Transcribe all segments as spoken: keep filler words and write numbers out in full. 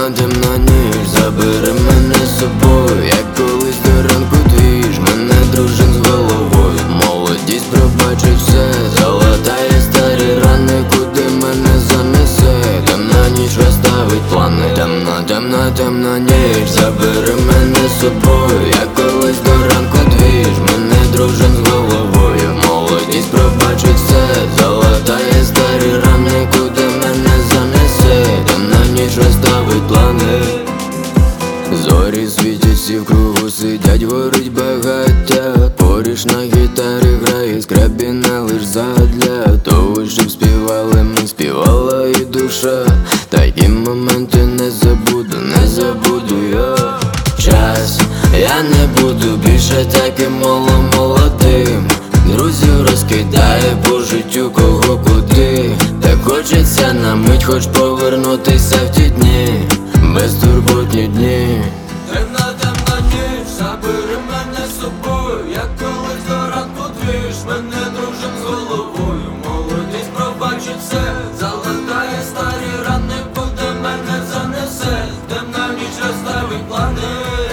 Темна, темна ніч, забери мене з собою, як колись до ранку двіж, мене дружин з головою. Молодість пробачить все, залатає старі рани, куди мене занесе. Темна ніч розставить плани. Темна, темна, темна ніч, забери мене з собою, як колись до ранку двіж, мене дружин з головою. Молодість пробачить все, залатає старі рани, куди мене занесе. Темна ніч розставить плани. Зорі світяться в кругу, сидять, горить багаття. Поріж на гітарі грає, скрабіна лиш задля того, щоб співали ми, співала і душа. Такі моменти не забуду, не забуду я. Час, я не буду більше таким молодим. Друзів розкидає по життю кого куди. Так хочеться на мить хоч повернутися в ті дні, безтурботні дні. Темна, темна ніч, забери мене з собою, як колись до ранку двіж, мене дружин з головою. Молодість пробачить все, залатає старі рани, куди мене занесе. Темна ніч розставить плани.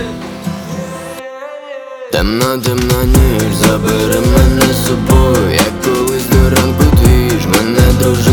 Темна, темна ніч, забери мене з собою, як колись до ранку двіж, мене дружин